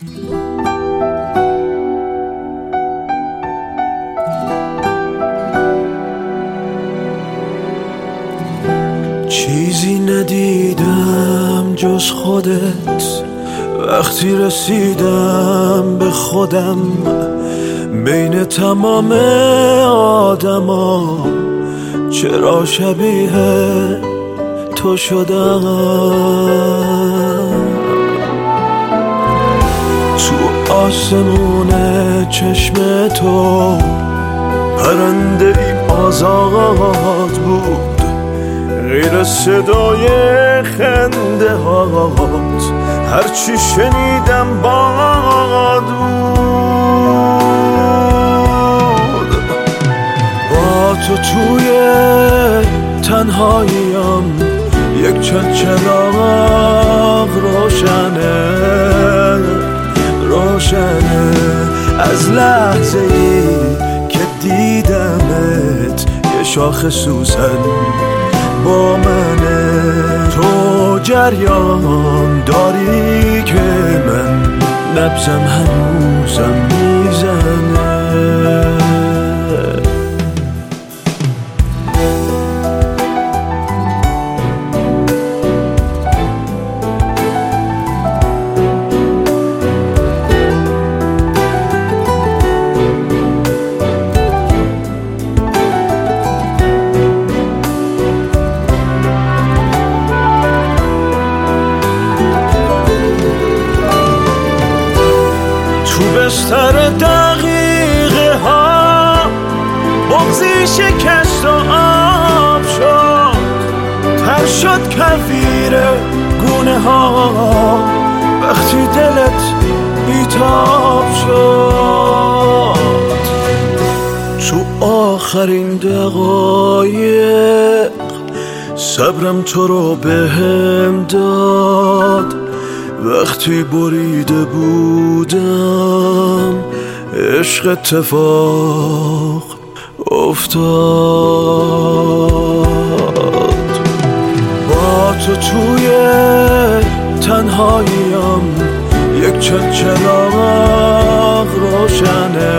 چیزی ندیدم جز خودت وقتی رسیدم به خودم، بین تمام آدما چرا شبیه تو شدم. تو آسمون چشم تو پرنده ای آزاد بود، غیر صدای خنده هات هرچی شنیدم باد بود. با تو توی تنهاییم یک چراغ روشنه از لحظه ای که دیدمت یه شاخ سوسن با منه. تو جریان داری که من نبضم هنوزم میزنه. بستر دقیقه ها بغضی شکست و آب شد، تر شد کویر گونه ها وقتی دلت بیتاب شد. تو آخرین دقایق صبرم تو رو بهم داد، وقتی بریده بودم عشق اتفاق افتاد. با تو توی تنهاییم یک چراغ روشنه